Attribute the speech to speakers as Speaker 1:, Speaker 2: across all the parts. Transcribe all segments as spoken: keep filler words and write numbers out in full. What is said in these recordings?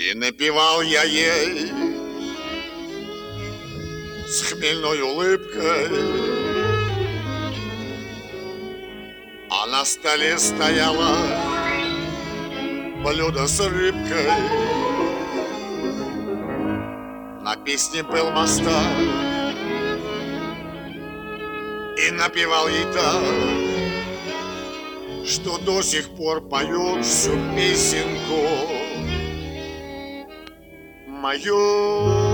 Speaker 1: И напевал я ей с хмельной улыбкой, а на столе стояло блюдо с рыбкой. На песне был мастак и напевал ей так, что до сих пор поют всю песенку мою.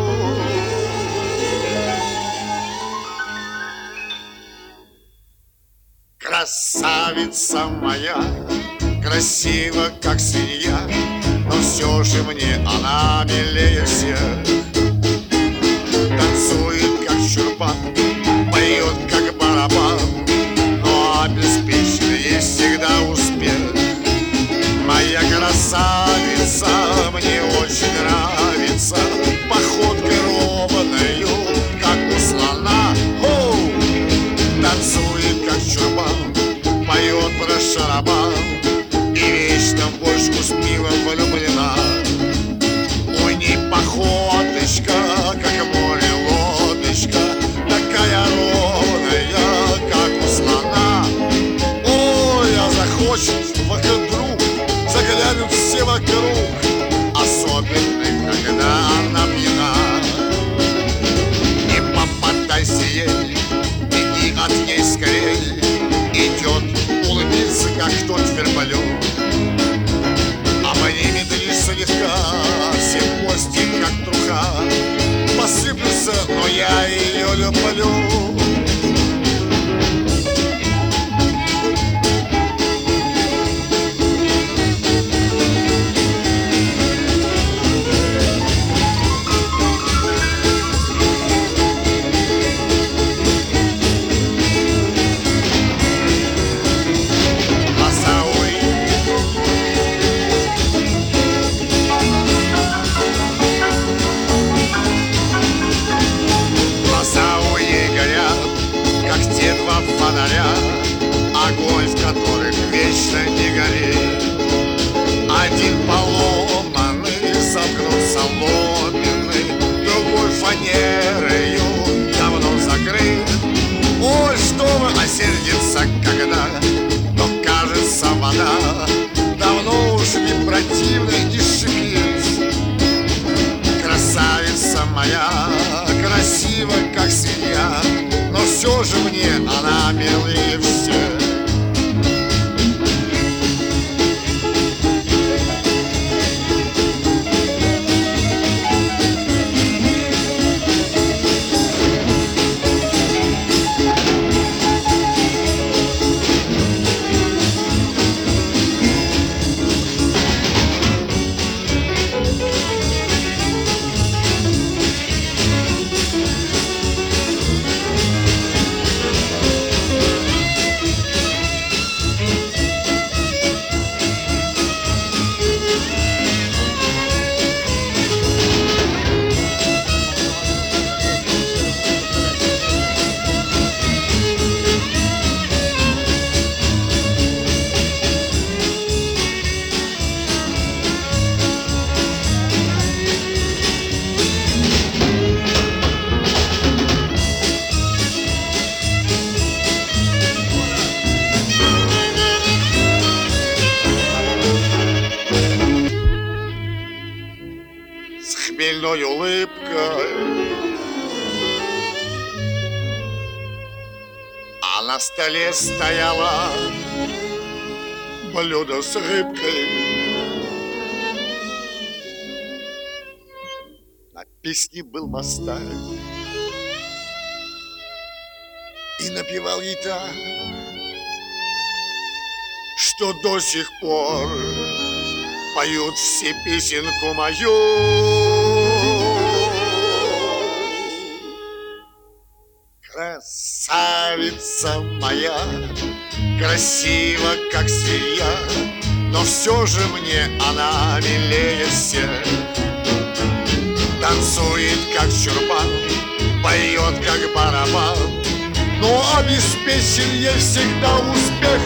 Speaker 1: Красавица моя, красива, как свинья, но все же мне она милее всех. Танцует, как чурбан, поет, как барабан, но обеспечен ей всегда успех. Моя красавица мне очень нравится, походкой ровною, как у слона. Оу! Танцует, как чурбан, поет про шарабан и вечно в бочку с пивом влюблена. У ней походочка, как море лодочка, такая ровная, как у слона. Ой, а захочет вокруг, заглянут все вокруг, особенно когда она пьяна. Не попадайся ей, беги от ней скорей, идет, улыбится, как тот верблюд. А мне медлишь слегка, все кости, как труха, посыплются, но я ее люблю. Огонь, в которых вечно не горит. Один поломанный, сомкнут соломенный, другой фанерою давно закрыт. Ой, что вы, а сердится когда, но кажется вода давно уж не противной и шипит. Красавица моя, красива, как свинья, но все же мне она милее всех. Хмельной улыбкой, а на столе стояло блюдо с рыбкой. На песне был мастак и напевал ей так, что до сих пор поют все песенку мою. Красавица моя, красива, как свинья, но все же мне она милее всех. Танцует, как чурбан, поет, как барабан, но обеспечен ей всегда успех.